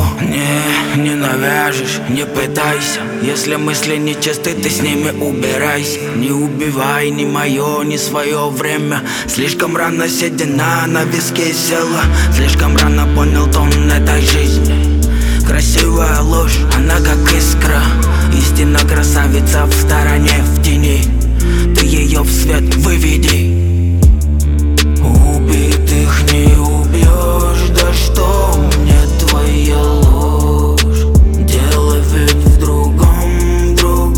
Не навяжешь, не пытайся. Если мысли нечисты, ты с ними убирайся. Не убивай ни мое, ни свое время. Слишком рано седина на виске села. Слишком рано понял тон этой жизни. Красивая ложь, она как искра. Истинно красавица в стороне, в тени. Ты ее в свет выведи. Убитых не убьешь, да что мне твоя ложь? Дело ведь в другом.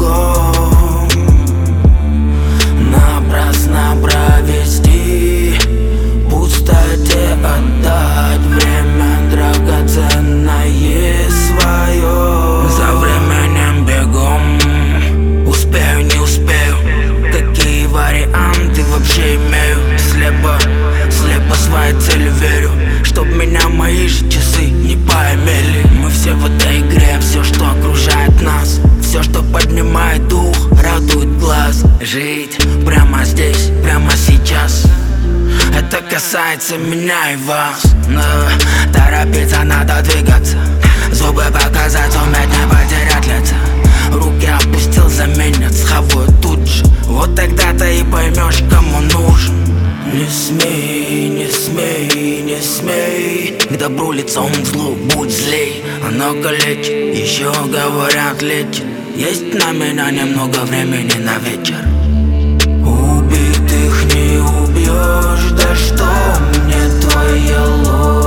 Напрасно провести, пустоте отдать время драгоценное свое. За временем бегом, успею, не успею. Какие варианты вообще имею? Слепо своей цели верю, чтоб меня мои же часы не поимели. Мы все в этой игре, все, что окружает нас, все, что поднимает дух, радует глаз. Жить прямо здесь, прямо сейчас, это касается меня и вас. Но торопиться надо двигаться, зубы показать, суметь не потерять лица. Руки опустил, заменят, схаваю тут же. Вот тогда ты и поймешь, кому нужен. Не смей, не смей, не смей к добру лицом, к злу будь злей. Оно калечит, еще говорят лечит. Есть на меня немного времени на вечер. Убитых не убьешь, да что мне твоя ложь?